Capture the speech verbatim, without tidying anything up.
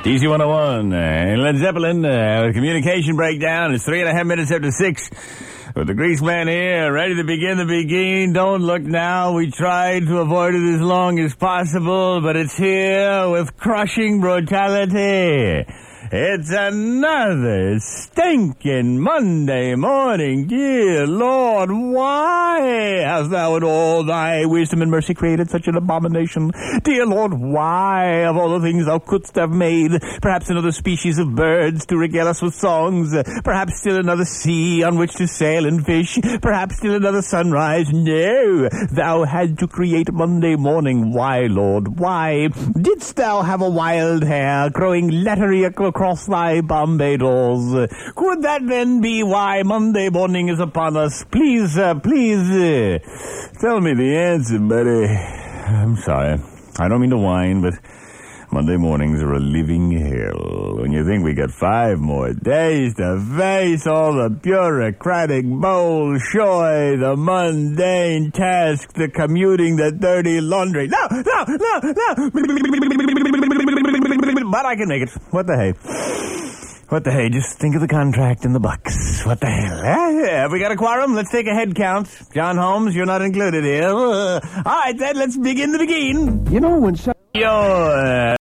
D C one oh one, uh, and Led Zeppelin, uh, communication breakdown. It's three and a half minutes after six. With the grease man here, ready to begin the beginning. Don't look now. We tried to avoid it as long as possible, but it's here with crushing brutality. It's another stinking Monday morning. Dear Lord, why hast thou in all thy wisdom and mercy created such an abomination? Dear Lord, why of all the things thou couldst have made, perhaps another species of birds to regale us with songs, perhaps still another sea on which to sail and fish, perhaps still another sunrise? No, thou had to create Monday morning. Why, Lord, why? Didst thou have a wild hair growing lettery across across thy Bombay doors? Could that then be why Monday morning is upon us? Please, uh, please, uh, tell me the answer, buddy. I'm sorry. I don't mean to whine, but Monday mornings are a living hell. When you think we got five more days to face all the bureaucratic bullshit, the mundane task, the commuting, the dirty laundry. No, no, no, no! But I can make it. What the hey? What the hey? Just think of the contract and the bucks. What the hell? Eh? Have we got a quorum? Let's take a head count. John Holmes, you're not included here. Uh, all right, then, let's begin the begin. You know, when... So- You're...